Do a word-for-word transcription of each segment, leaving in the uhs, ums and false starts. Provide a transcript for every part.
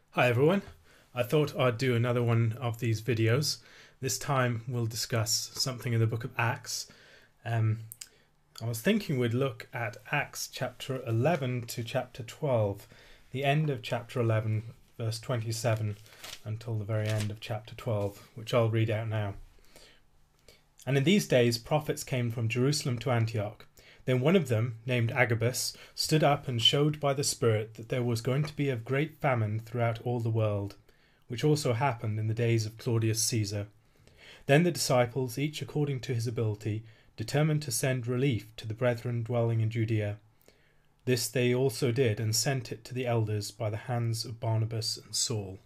Hi everyone, I thought I'd do another one of these videos. This time we'll discuss something in the book of Acts. Um, I was thinking we'd look at Acts chapter eleven to chapter twelve, the end of chapter eleven verse twenty-seven until the very end of chapter twelve, which I'll read out now. And in these days prophets came from Jerusalem to Antioch. Then one of them, named Agabus, stood up and showed by the Spirit that there was going to be a great famine throughout all the world, which also happened in the days of Claudius Caesar. Then the disciples, each according to his ability, determined to send relief to the brethren dwelling in Judea. This they also did, and sent it to the elders by the hands of Barnabas and Saul.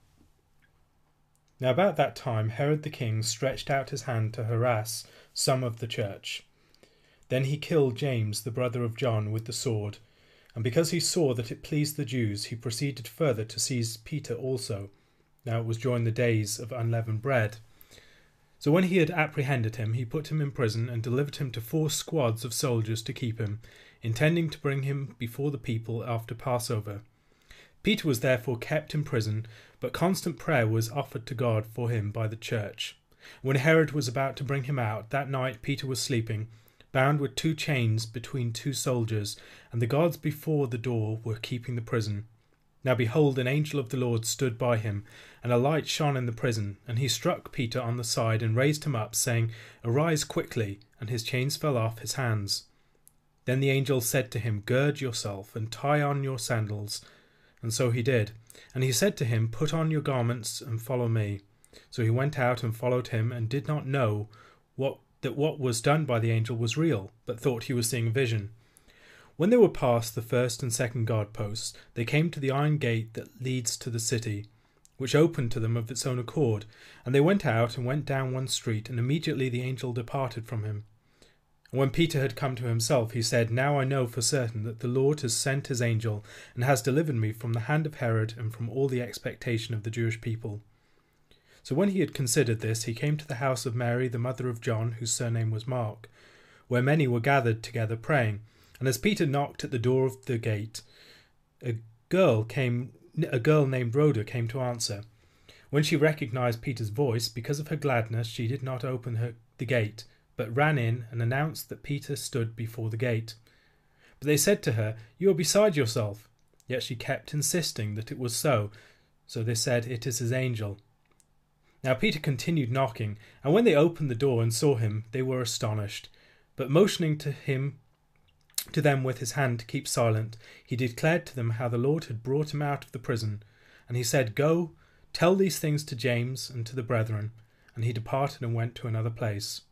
Now about that time Herod the king stretched out his hand to harass some of the church. Then he killed James, the brother of John, with the sword, and because he saw that it pleased the Jews, he proceeded further to seize Peter also. Now it was during the days of unleavened bread. So when he had apprehended him, he put him in prison and delivered him to four squads of soldiers to keep him, intending to bring him before the people after Passover. Peter was therefore kept in prison, but constant prayer was offered to God for him by the church. When Herod was about to bring him out, that night Peter was sleeping, bound with two chains between two soldiers, and the guards before the door were keeping the prison. Now behold, an angel of the Lord stood by him, and a light shone in the prison, and he struck Peter on the side and raised him up, saying, Arise quickly, and his chains fell off his hands. Then the angel said to him, Gird yourself, and tie on your sandals. And so he did. And he said to him, Put on your garments, and follow me. So he went out and followed him, and did not know what that what was done by the angel was real, but thought he was seeing a vision. When they were past the first and second guard posts, they came to the iron gate that leads to the city, which opened to them of its own accord, and they went out and went down one street, and immediately the angel departed from him. And when Peter had come to himself, he said, Now I know for certain that the Lord has sent his angel, and has delivered me from the hand of Herod, and from all the expectation of the Jewish people. So when he had considered this, he came to the house of Mary, the mother of John, whose surname was Mark, where many were gathered together praying. And as Peter knocked at the door of the gate, a girl came, a girl named Rhoda came to answer. When she recognized Peter's voice, because of her gladness, she did not open her, the gate, but ran in and announced that Peter stood before the gate. But they said to her, You are beside yourself. Yet she kept insisting that it was so. So they said, It is his angel. Now Peter continued knocking, and when they opened the door and saw him, they were astonished. But motioning to him, to them with his hand to keep silent, he declared to them how the Lord had brought him out of the prison. And he said, Go, tell these things to James and to the brethren. And he departed and went to another place.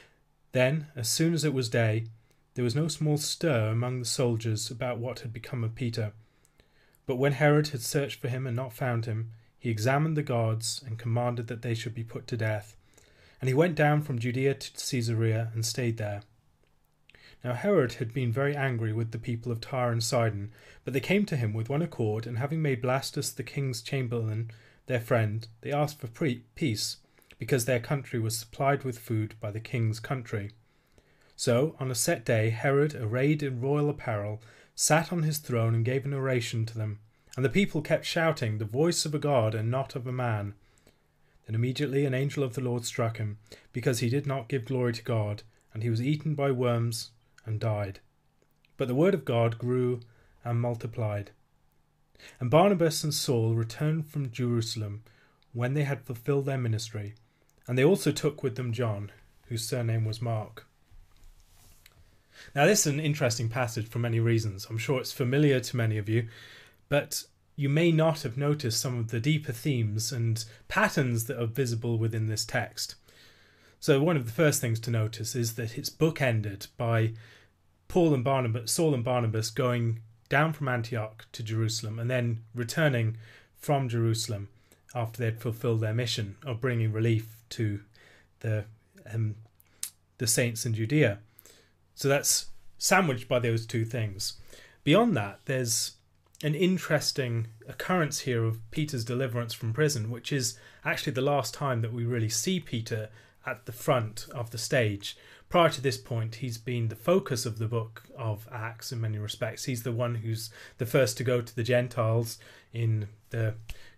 Then, as soon as it was day, there was no small stir among the soldiers about what had become of Peter. But when Herod had searched for him and not found him, he examined the guards and commanded that they should be put to death. And he went down from Judea to Caesarea and stayed there. Now Herod had been very angry with the people of Tyre and Sidon, but they came to him with one accord, and having made Blastus the king's chamberlain their friend, they asked for peace, because their country was supplied with food by the king's country. So, on a set day, Herod, arrayed in royal apparel, sat on his throne and gave an oration to them. And the people kept shouting, The voice of a God and not of a man. Then immediately an angel of the Lord struck him, because he did not give glory to God, and he was eaten by worms and died. But the word of God grew and multiplied. And Barnabas and Saul returned from Jerusalem when they had fulfilled their ministry, and they also took with them John, whose surname was Mark. Now this is an interesting passage for many reasons. I'm sure it's familiar to many of you, but you may not have noticed some of the deeper themes and patterns that are visible within this text. So one of the first things to notice is that it's bookended by Paul and Barnabas, Saul and Barnabas going down from Antioch to Jerusalem and then returning from Jerusalem after they'd fulfilled their mission of bringing relief to the um, the saints in Judea. So that's sandwiched by those two things. Beyond that, there's an interesting occurrence here of Peter's deliverance from prison, which is actually the last time that we really see Peter at the front of the stage. Prior to this point, he's been the focus of the book of Acts in many respects. He's the one who's the first to go to the Gentiles in the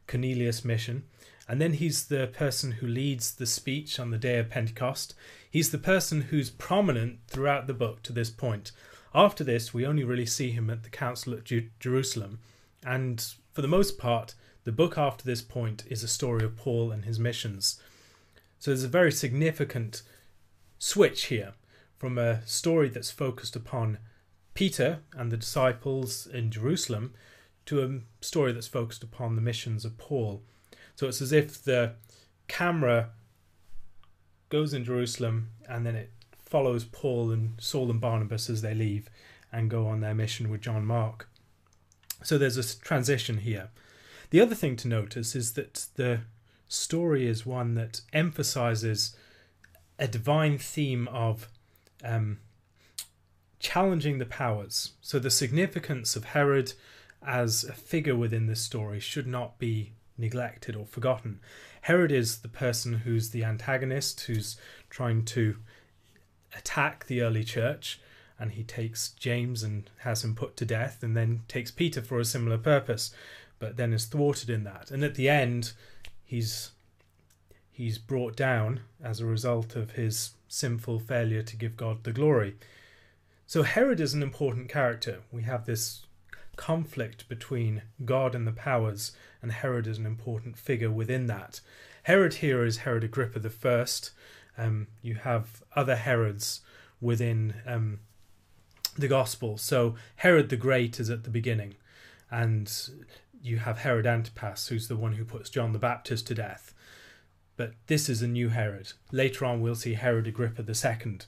Cornelius' mission. And then he's the person who leads the speech on the day of Pentecost. He's the person who's prominent throughout the book to this point. After this, we only really see him at the Council at Ju- Jerusalem. And for the most part, the book after this point is a story of Paul and his missions. So there's a very significant switch here from a story that's focused upon Peter and the disciples in Jerusalem to a story that's focused upon the missions of Paul. So it's as if the camera goes in Jerusalem and then it follows Paul and Saul and Barnabas as they leave and go on their mission with John Mark. So there's a transition here. The other thing to notice is that the story is one that emphasizes a divine theme of um, challenging the powers. So the significance of Herod as a figure within this story should not be neglected or forgotten. Herod is the person who's the antagonist, who's trying to attack the early church, and he takes James and has him put to death, and then takes Peter for a similar purpose, but then is thwarted in that. And at the end, he's he's brought down as a result of his sinful failure to give God the glory. So Herod is an important character. We have this conflict between God and the powers, and Herod is an important figure within that. Herod here is Herod Agrippa the First. Um, you have other Herods within um, the Gospel. So Herod the Great is at the beginning, and you have Herod Antipas, who's the one who puts John the Baptist to death. But this is a new Herod. Later on we'll see Herod Agrippa the Second.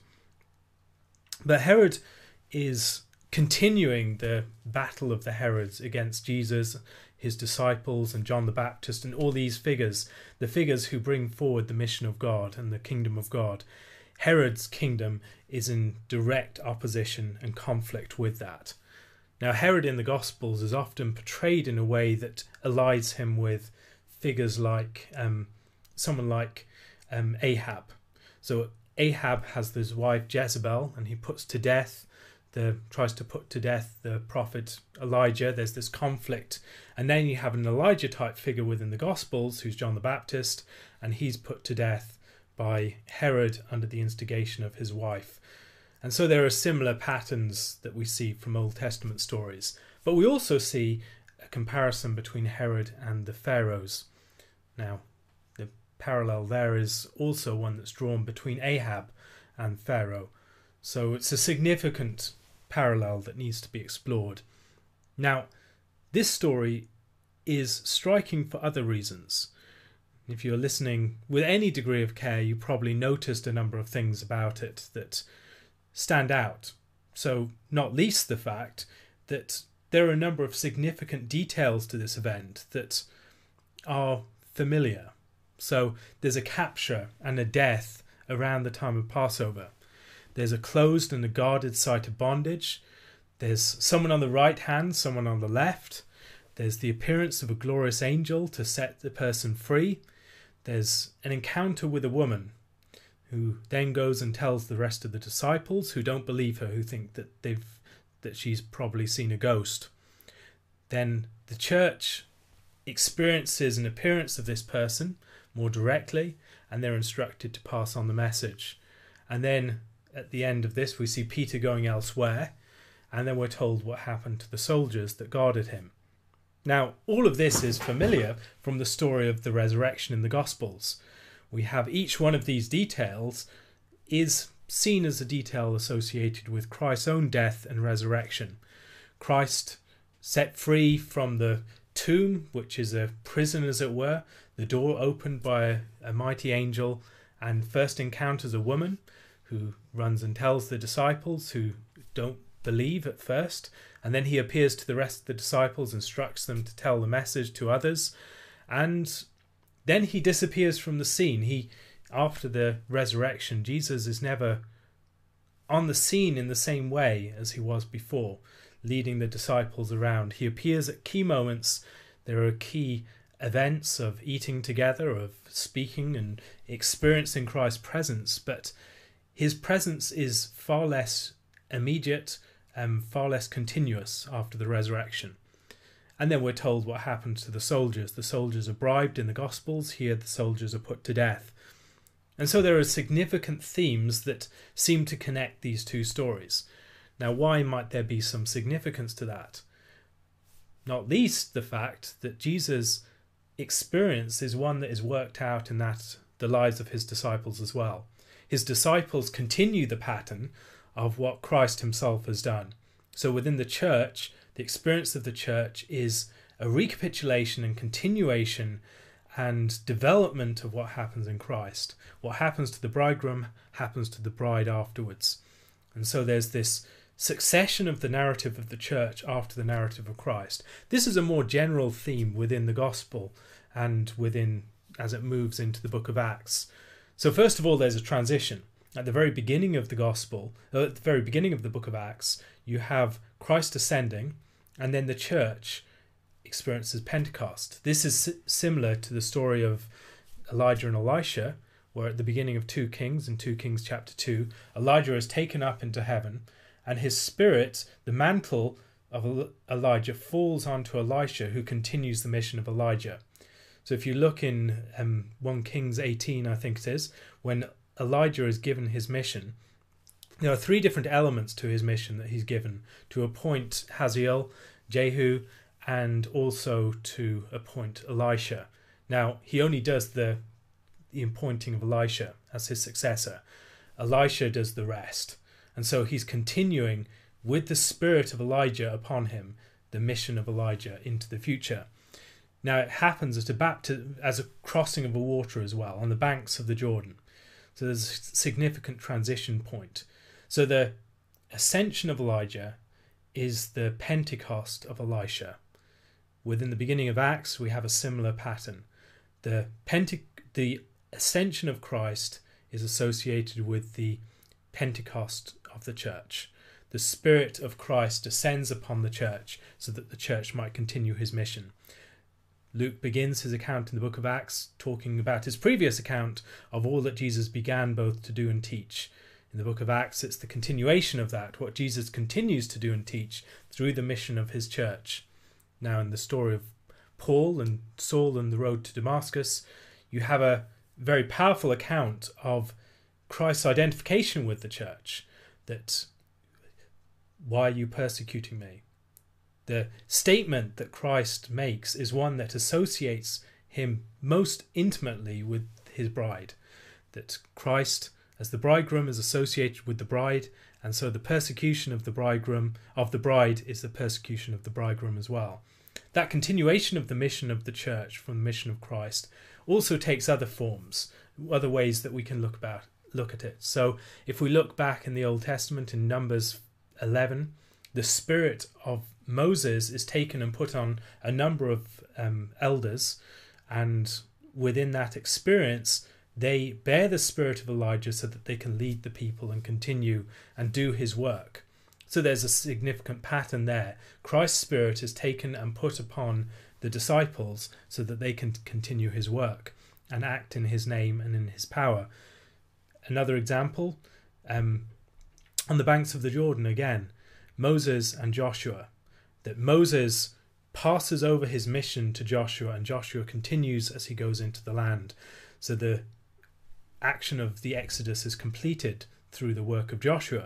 But Herod is continuing the battle of the Herods against Jesus, his disciples, and John the Baptist, and all these figures, the figures who bring forward the mission of God and the kingdom of God. Herod's kingdom is in direct opposition and conflict with that. Now, Herod in the Gospels is often portrayed in a way that allies him with figures like um, someone like um, Ahab. So Ahab has this wife Jezebel, and he puts to death The, tries to put to death the prophet Elijah. There's this conflict, and then you have an Elijah type figure within the Gospels who's John the Baptist, and he's put to death by Herod under the instigation of his wife. And so there are similar patterns that we see from Old Testament stories, but we also see a comparison between Herod and the pharaohs. Now, the parallel there is also one that's drawn between Ahab and Pharaoh, so it's a significant parallel that needs to be explored. Now, this story is striking for other reasons. If you're listening with any degree of care, you probably noticed a number of things about it that stand out. So, not least the fact that there are a number of significant details to this event that are familiar. So, there's a capture and a death around the time of Passover. There's a closed and a guarded site of bondage. There's someone on the right hand, someone on the left. There's the appearance of a glorious angel to set the person free. There's an encounter with a woman who then goes and tells the rest of the disciples who don't believe her, who think that they've that she's probably seen a ghost. Then the church experiences an appearance of this person more directly, and they're instructed to pass on the message. And then at the end of this, we see Peter going elsewhere, and then we're told what happened to the soldiers that guarded him. Now, all of this is familiar from the story of the resurrection in the Gospels. We have each one of these details is seen as a detail associated with Christ's own death and resurrection. Christ set free from the tomb, which is a prison as it were, the door opened by a, a mighty angel, and first encounters a woman who runs and tells the disciples who don't believe at first, and then he appears to the rest of the disciples, instructs them to tell the message to others, and then he disappears from the scene. He, after the resurrection, Jesus is never on the scene in the same way as he was before, leading the disciples around. He appears at key moments. There are key events of eating together, of speaking and experiencing Christ's presence, but his presence is far less immediate and far less continuous after the resurrection. And then we're told what happens to the soldiers. The soldiers are bribed in the Gospels. Here the soldiers are put to death. And so there are significant themes that seem to connect these two stories. Now, why might there be some significance to that? Not least the fact that Jesus' experience is one that is worked out in that the lives of his disciples as well. His disciples continue the pattern of what Christ himself has done. So within the church, the experience of the church is a recapitulation and continuation and development of what happens in Christ. What happens to the bridegroom happens to the bride afterwards. And so there's this succession of the narrative of the church after the narrative of Christ. This is a more general theme within the gospel and within as it moves into the book of Acts. So first of all, there's a transition. At the very beginning of the gospel, at the very beginning of the book of Acts, you have Christ ascending, and then the church experiences Pentecost. This is similar to the story of Elijah and Elisha, where at the beginning of two Kings, in two Kings chapter two, Elijah is taken up into heaven, and his spirit, the mantle of Elijah, falls onto Elisha, who continues the mission of Elijah. So if you look in um, First Kings eighteen, I think it is, when Elijah is given his mission, there are three different elements to his mission that he's given: to appoint Hazael, Jehu, and also to appoint Elisha. Now, he only does the, the appointing of Elisha as his successor. Elisha does the rest. And so he's continuing with the spirit of Elijah upon him, the mission of Elijah into the future. Now, it happens at a baptism, as a crossing of a water as well, on the banks of the Jordan. So there's a significant transition point. So the ascension of Elijah is the Pentecost of Elisha. Within the beginning of Acts, we have a similar pattern. The, Pente- the ascension of Christ is associated with the Pentecost of the church. The Spirit of Christ descends upon the church so that the church might continue his mission. Luke begins his account in the book of Acts talking about his previous account of all that Jesus began both to do and teach. In the book of Acts, it's the continuation of that, what Jesus continues to do and teach through the mission of his church. Now, in the story of Paul and Saul and the road to Damascus, you have a very powerful account of Christ's identification with the church, that why are you persecuting me? The statement that Christ makes is one that associates him most intimately with his bride, that Christ as the bridegroom is associated with the bride, and so the persecution of the bridegroom of the bride is the persecution of the bridegroom as well. That continuation of the mission of the church from the mission of Christ also takes other forms, other ways that we can look about look at it. So if we look back in the Old Testament in Numbers eleven, the spirit of Moses is taken and put on a number of um, elders, and within that experience they bear the spirit of Elijah so that they can lead the people and continue and do his work. So there's a significant pattern there. Christ's spirit is taken and put upon the disciples so that they can continue his work and act in his name and in his power. Another example, um, on the banks of the Jordan again, Moses and Joshua, that Moses passes over his mission to Joshua and Joshua continues as he goes into the land. So the action of the Exodus is completed through the work of Joshua.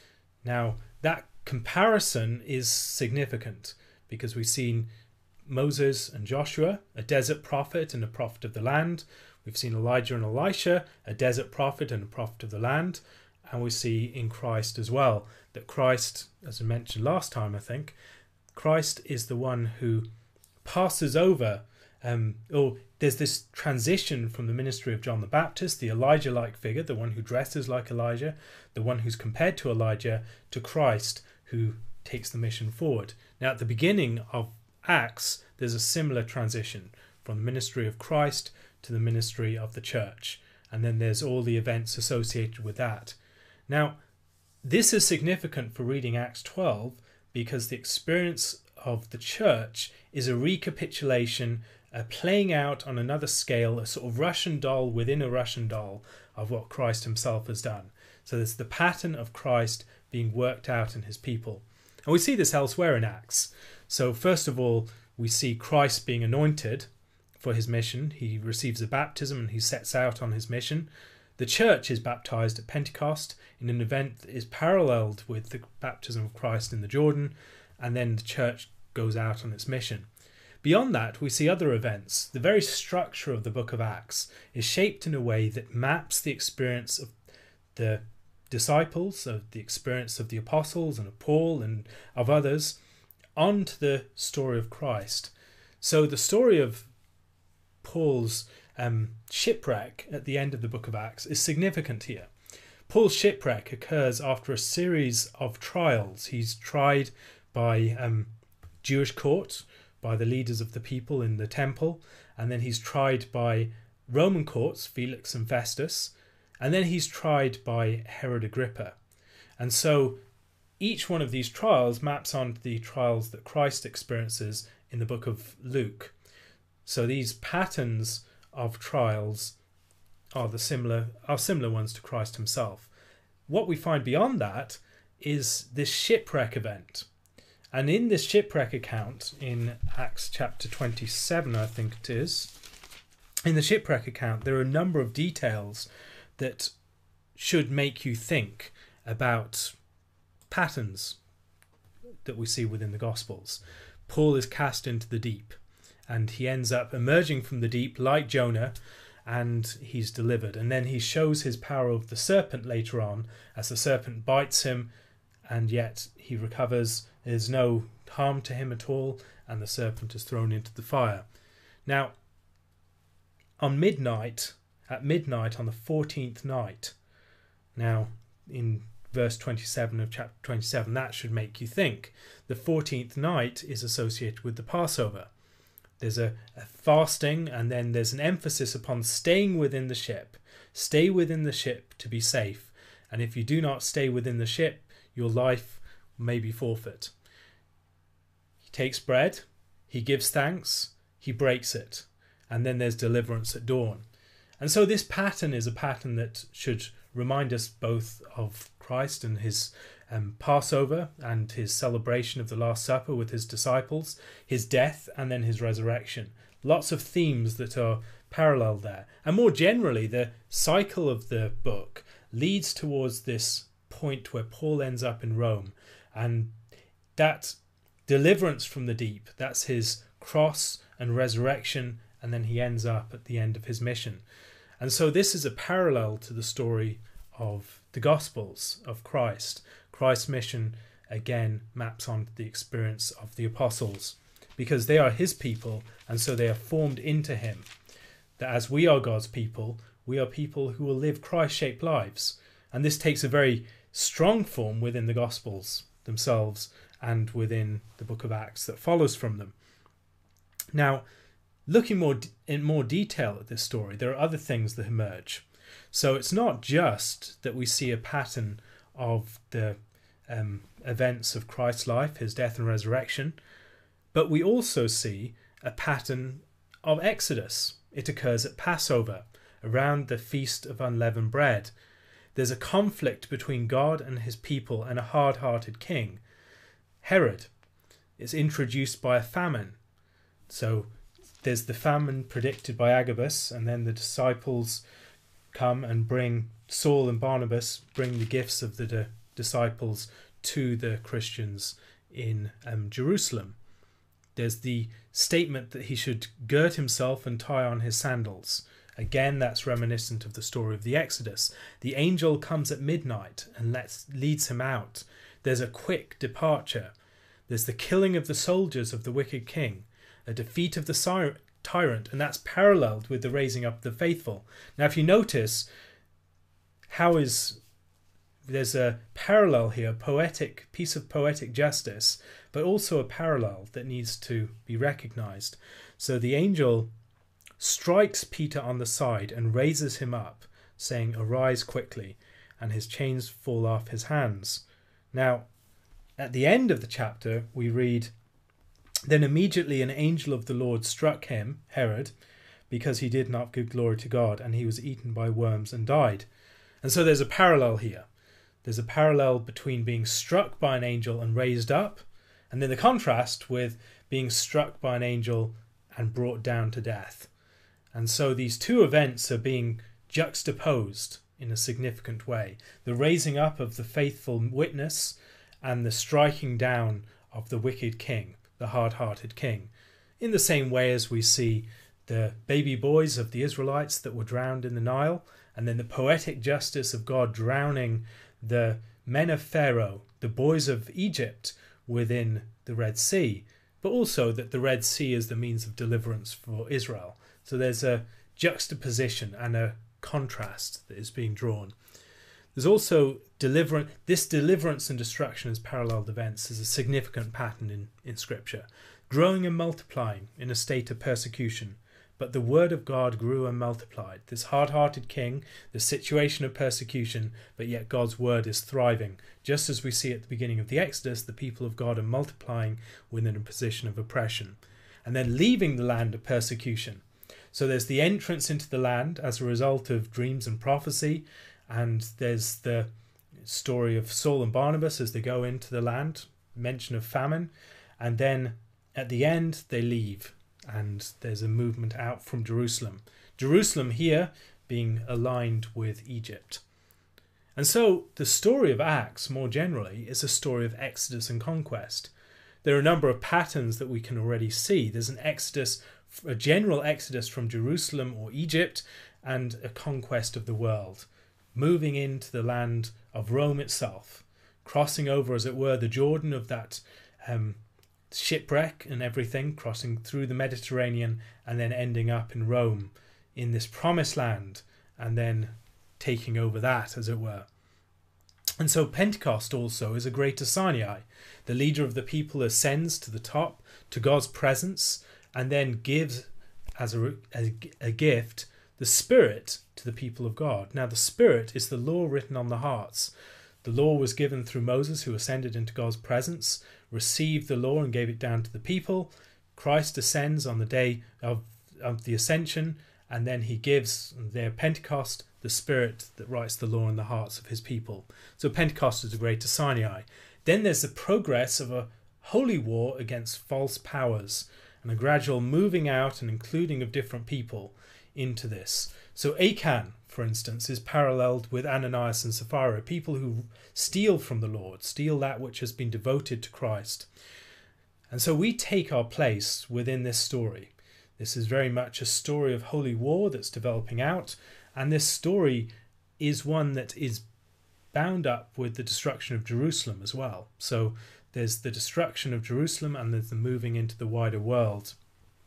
Now, that comparison is significant because we've seen Moses and Joshua, a desert prophet and a prophet of the land. We've seen Elijah and Elisha, a desert prophet and a prophet of the land. And we see in Christ as well that Christ, as I mentioned last time, I think, Christ is the one who passes over, um, or there's this transition from the ministry of John the Baptist, the Elijah-like figure, the one who dresses like Elijah, the one who's compared to Elijah, to Christ, who takes the mission forward. Now, at the beginning of Acts, there's a similar transition from the ministry of Christ to the ministry of the church. And then there's all the events associated with that. Now, this is significant for reading Acts twelve because the experience of the church is a recapitulation, a playing out on another scale, a sort of Russian doll within a Russian doll of what Christ himself has done. So there's the pattern of Christ being worked out in his people. And we see this elsewhere in Acts. So first of all, we see Christ being anointed for his mission. He receives a baptism and he sets out on his mission. The church is baptized at Pentecost in an event that is paralleled with the baptism of Christ in the Jordan, and then the church goes out on its mission. Beyond that, we see other events. The very structure of the book of Acts is shaped in a way that maps the experience of the disciples, of the experience of the apostles and of Paul and of others, onto the story of Christ. So the story of Paul's um, shipwreck at the end of the book of Acts is significant here. Paul's shipwreck occurs after a series of trials. He's tried by um, Jewish court, by the leaders of the people in the temple, and then he's tried by Roman courts, Felix and Festus, and then he's tried by Herod Agrippa. And so each one of these trials maps onto the trials that Christ experiences in the book of Luke. So these patterns of trials are the similar are similar ones to Christ himself. What we find beyond that is this shipwreck event. And in this shipwreck account, in Acts chapter twenty-seven, I think it is, in the shipwreck account, there are a number of details that should make you think about patterns that we see within the Gospels. Paul is cast into the deep, and he ends up emerging from the deep like Jonah, and he's delivered. And then he shows his power over the serpent later on, as the serpent bites him, and yet he recovers. There's no harm to him at all, and the serpent is thrown into the fire. Now, on midnight, at midnight on the fourteenth night, now in verse twenty-seven of chapter twenty-seven, that should make you think. The fourteenth night is associated with the Passover. There's a, a fasting, and then there's an emphasis upon staying within the ship. Stay within the ship to be safe. And if you do not stay within the ship, your life may be forfeit. He takes bread, he gives thanks, he breaks it, and then there's deliverance at dawn. And so this pattern is a pattern that should remind us both of Christ and his um, Passover and his celebration of the Last Supper with his disciples, his death, and then his resurrection. Lots of themes that are parallel there. And more generally, the cycle of the book leads towards this point where Paul ends up in Rome, and that deliverance from the deep, that's his cross and resurrection, and then he ends up at the end of his mission. And so this is a parallel to the story of the Gospels of Christ. Christ's mission again maps onto the experience of the apostles, because they are his people, and so they are formed into him. That as we are God's people, we are people who will live Christ-shaped lives. And this takes a very strong form within the Gospels themselves and within the book of Acts that follows from them. Now, looking more in more detail at this story, there are other things that emerge. So it's not just that we see a pattern of the um, events of Christ's life, his death and resurrection, but we also see a pattern of Exodus. It occurs at Passover, around the Feast of Unleavened Bread. There's a conflict between God and his people and a hard-hearted king. Herod is introduced by a famine. So there's the famine predicted by Agabus, and then the disciples come and bring, Saul and Barnabas bring the gifts of the di- disciples to the Christians in um, Jerusalem. There's the statement that he should gird himself and tie on his sandals. Again, that's reminiscent of the story of the Exodus. The angel comes at midnight and lets, leads him out. There's a quick departure. There's the killing of the soldiers of the wicked king, a defeat of the sy- tyrant, and that's paralleled with the raising up of the faithful. Now, if you notice, how is there's a parallel here, poetic piece of poetic justice, but also a parallel that needs to be recognized. So the angel strikes Peter on the side and raises him up, saying, "Arise quickly," and his chains fall off his hands. Now, at the end of the chapter, we read, "Then immediately an angel of the Lord struck him," Herod, "because he did not give glory to God, and he was eaten by worms and died." And so there's a parallel here. There's a parallel between being struck by an angel and raised up, And then the contrast with being struck by an angel and brought down to death. And so these two events are being juxtaposed in a significant way. The raising up of the faithful witness and the striking down of the wicked king, the hard-hearted king. In the same way as we see the baby boys of the Israelites that were drowned in the Nile, and then the poetic justice of God drowning the men of Pharaoh, the boys of Egypt, within the Red Sea, but also that the Red Sea is the means of deliverance for Israel. So there's a juxtaposition and a contrast that is being drawn. There's also deliverance. This deliverance and destruction as paralleled events is a significant pattern in, in Scripture. Growing and multiplying in a state of persecution. But the word of God grew and multiplied. This hard-hearted king, the situation of persecution, but yet God's word is thriving. Just as we see at the beginning of the Exodus, the people of God are multiplying within a position of oppression. And then leaving the land of persecution. So there's the entrance into the land as a result of dreams and prophecy. And there's the story of Saul and Barnabas as they go into the land, mention of famine. And then at the end, they leave. And there's a movement out from Jerusalem. Jerusalem here being aligned with Egypt. And so the story of Acts, more generally, is a story of exodus and conquest. There are a number of patterns that we can already see. There's an exodus, a general exodus from Jerusalem or Egypt, and a conquest of the world, moving into the land of Rome itself, crossing over, as it were, the Jordan of that um, shipwreck and everything, crossing through the Mediterranean and then ending up in Rome in this promised land and then taking over that, as it were. And so Pentecost also is a greater Sinai. The leader of the people ascends to the top, to God's presence, and then gives as a, a, a gift the Spirit to the people of God. Now the Spirit is the law written on the hearts. The law was given through Moses, who ascended into God's presence, received the law and gave it down to the people. Christ ascends on the day of, of the ascension, and then he gives their Pentecost, the Spirit that writes the law in the hearts of his people. So Pentecost is a greater Sinai. Then there's the progress of a holy war against false powers and a gradual moving out and including of different people into this. So Achan, for instance, is paralleled with Ananias and Sapphira, people who steal from the Lord, steal that which has been devoted to Christ. And so we take our place within this story. This is very much a story of holy war that's developing out, and this story is one that is bound up with the destruction of Jerusalem as well. So there's the destruction of Jerusalem and there's the moving into the wider world.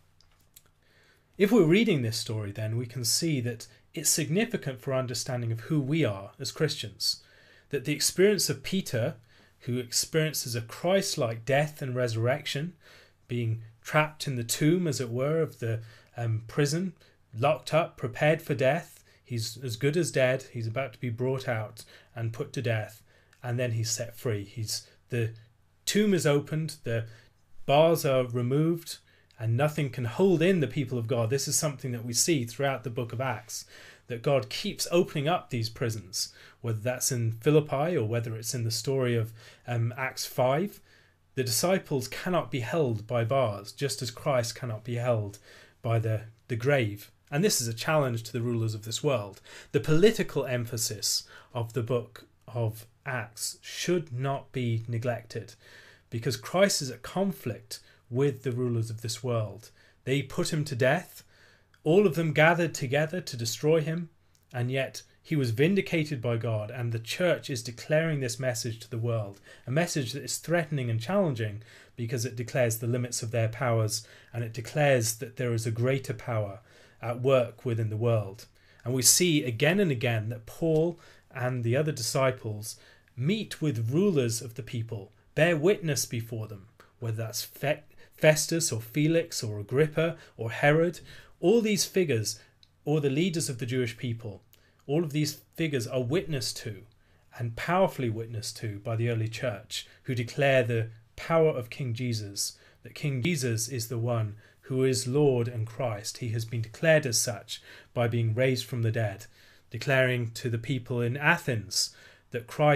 If we're reading this story, then we can see that it's significant for understanding of who we are as Christians. That the experience of Peter, who experiences a Christ-like death and resurrection, being trapped in the tomb, as it were, of the um, prison, locked up, prepared for death. He's as good as dead. He's about to be brought out and put to death, and then he's set free. He's the tomb is opened, the bars are removed, and nothing can hold in the people of God. This is something that we see throughout the book of Acts, that God keeps opening up these prisons, whether that's in Philippi or whether it's in the story of um, Acts five. The disciples cannot be held by bars, just as Christ cannot be held by the, the grave. And this is a challenge to the rulers of this world. The political emphasis of the book of Acts should not be neglected, because Christ is at conflict with the rulers of this world. They put him to death. All of them gathered together to destroy him, and yet he was vindicated by God, and the church is declaring this message to the world, a message that is threatening and challenging because it declares the limits of their powers, and it declares that there is a greater power at work within the world. And we see again and again that Paul and the other disciples meet with rulers of the people, bear witness before them, whether that's Fe- Festus or Felix or Agrippa or Herod. All these figures, or the leaders of the Jewish people, all of these figures are witnessed to and powerfully witnessed to by the early church, who declare the power of King Jesus, that King Jesus is the one who is Lord and Christ. He has been declared as such by being raised from the dead, declaring to the people in Athens that Christ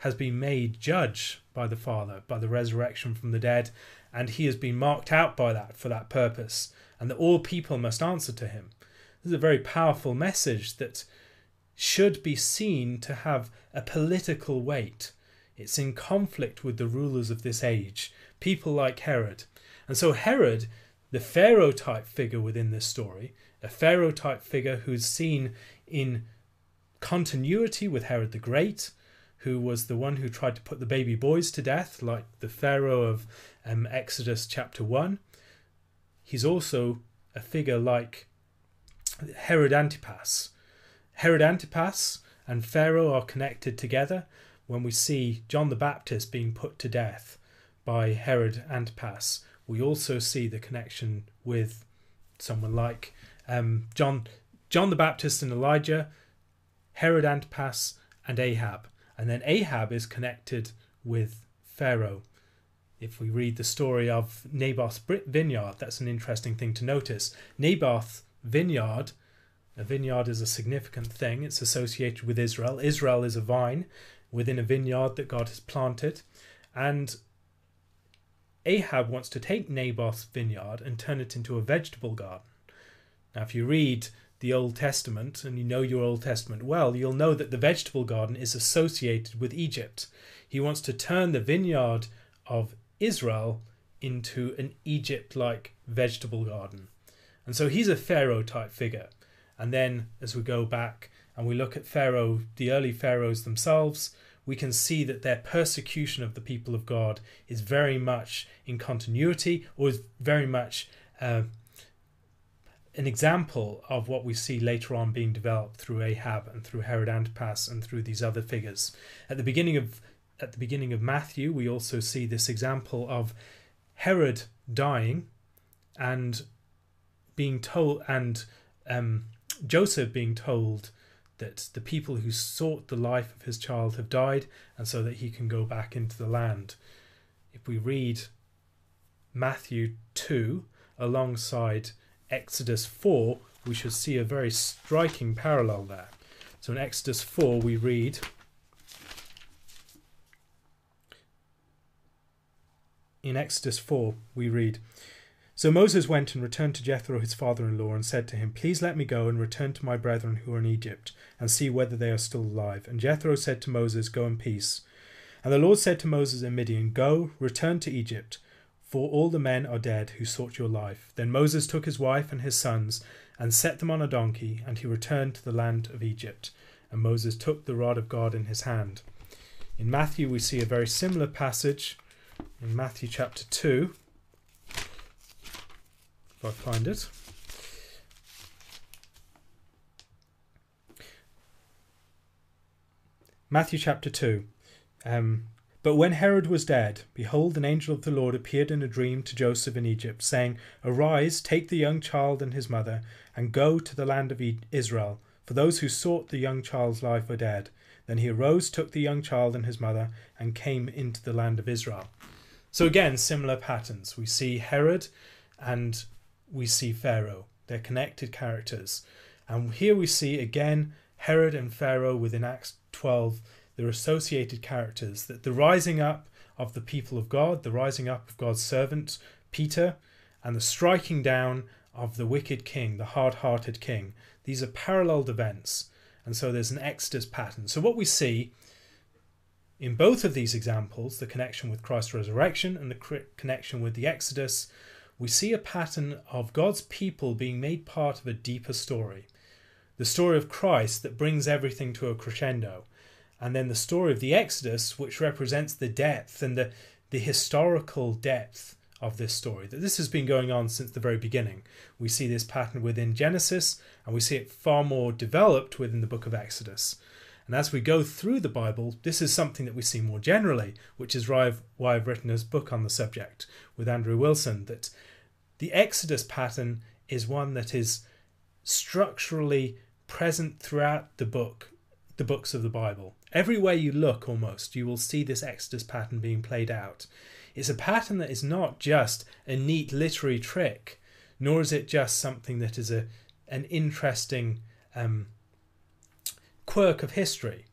has been made judge by the Father, by the resurrection from the dead, and he has been marked out by that for that purpose, and that all people must answer to him. This is a very powerful message that should be seen to have a political weight. It's in conflict with the rulers of this age, people like Herod. And so Herod, the Pharaoh type figure within this story, a Pharaoh type figure who's seen in continuity with Herod the Great, who was the one who tried to put the baby boys to death, like the Pharaoh of um, Exodus chapter one. He's also a figure like Herod Antipas. Herod Antipas and Pharaoh are connected together when we see John the Baptist being put to death by Herod Antipas. We also see the connection with someone like um, John, John the Baptist and Elijah, Herod Antipas and Ahab. And then Ahab is connected with Pharaoh. If we read the story of Naboth's vineyard, that's an interesting thing to notice. Naboth's vineyard, a vineyard is a significant thing. It's associated with Israel. Israel is a vine within a vineyard that God has planted. And Ahab wants to take Naboth's vineyard and turn it into a vegetable garden. Now, if you read the Old Testament, and you know your Old Testament well, you'll know that the vegetable garden is associated with Egypt. He wants to turn the vineyard of Israel into an Egypt-like vegetable garden. And so he's a Pharaoh type figure. And then as we go back and we look at Pharaoh, the early pharaohs themselves, we can see that their persecution of the people of God is very much in continuity, or is very much uh, an example of what we see later on being developed through Ahab and through Herod Antipas and through these other figures. At the beginning of at the beginning of Matthew, we also see this example of Herod dying and being told, and um, Joseph being told that the people who sought the life of his child have died, and so that he can go back into the land. If we read Matthew two alongside Exodus four, we should see a very striking parallel there. So in Exodus four we read, in Exodus four we read, So Moses went and returned to Jethro his father-in-law and said to him, Please let me go and return to my brethren who are in Egypt, and see whether they are still alive. And Jethro said to Moses, Go in peace. And the Lord said to Moses in Midian, Go, return to Egypt, for all the men are dead who sought your life. Then Moses took his wife and his sons, and set them on a donkey, and he returned to the land of Egypt. And Moses took the rod of God in his hand. In Matthew we see a very similar passage, in Matthew chapter two, if I find it. Matthew chapter two. Um, But when Herod was dead, behold, an angel of the Lord appeared in a dream to Joseph in Egypt, saying, Arise, take the young child and his mother, and go to the land of Israel, for those who sought the young child's life were dead. Then he arose, took the young child and his mother, and came into the land of Israel. So again, similar patterns. We see Herod and we see Pharaoh. They're connected characters. And here we see again Herod and Pharaoh within Acts twelve. They're associated characters, that the rising up of the people of God, the rising up of God's servant, Peter, and the striking down of the wicked king, the hard-hearted king. These are paralleled events, and so there's an Exodus pattern. So what we see in both of these examples, the connection with Christ's resurrection and the connection with the Exodus, we see a pattern of God's people being made part of a deeper story. The story of Christ that brings everything to a crescendo. And then the story of the Exodus, which represents the depth and the, the historical depth of this story. That this has been going on since the very beginning. We see this pattern within Genesis, and we see it far more developed within the book of Exodus. And as we go through the Bible, this is something that we see more generally, which is why I've, why I've written this book on the subject with Andrew Wilson, that the Exodus pattern is one that is structurally present throughout the book, the books of the Bible. Everywhere you look, almost, you will see this Exodus pattern being played out. It's a pattern that is not just a neat literary trick, nor is it just something that is a an interesting um, quirk of history.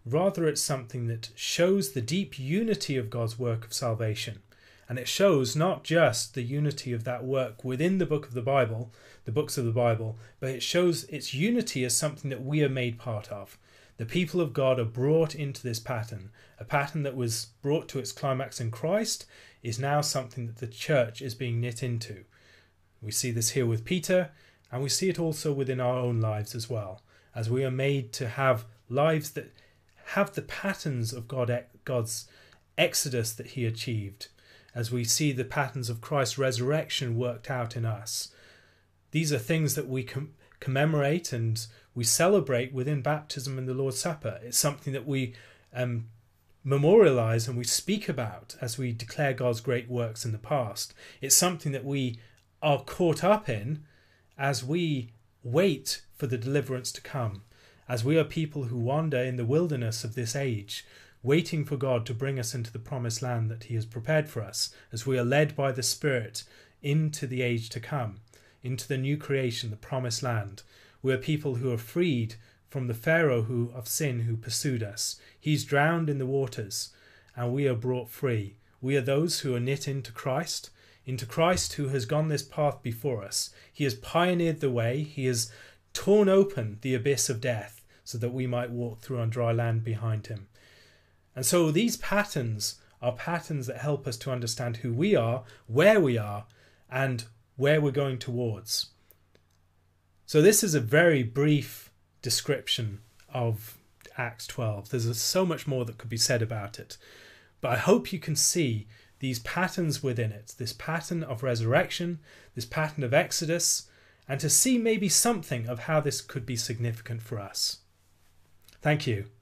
Rather, it's something that shows the deep unity of God's work of salvation. And it shows not just the unity of that work within the book of the Bible, the books of the Bible, but it shows its unity as something that we are made part of. The people of God are brought into this pattern. A pattern that was brought to its climax in Christ is now something that the church is being knit into. We see this here with Peter, and we see it also within our own lives as well, as we are made to have lives that have the patterns of God, God's exodus that he achieved, as we see the patterns of Christ's resurrection worked out in us. These are things that we com- commemorate and we celebrate within baptism and the Lord's Supper. It's something that we um, memorialize and we speak about as we declare God's great works in the past. It's something that we are caught up in as we wait for the deliverance to come, as we are people who wander in the wilderness of this age, waiting for God to bring us into the promised land that he has prepared for us, as we are led by the Spirit into the age to come, into the new creation, the promised land. We are people who are freed from the Pharaoh who of sin who pursued us. He's drowned in the waters, and we are brought free. We are those who are knit into Christ, into Christ who has gone this path before us. He has pioneered the way. He has torn open the abyss of death so that we might walk through on dry land behind him. And so these patterns are patterns that help us to understand who we are, where we are, and where we're going towards. So this is a very brief description of Acts twelve. There's so much more that could be said about it. But I hope you can see these patterns within it, this pattern of resurrection, this pattern of Exodus, and to see maybe something of how this could be significant for us. Thank you.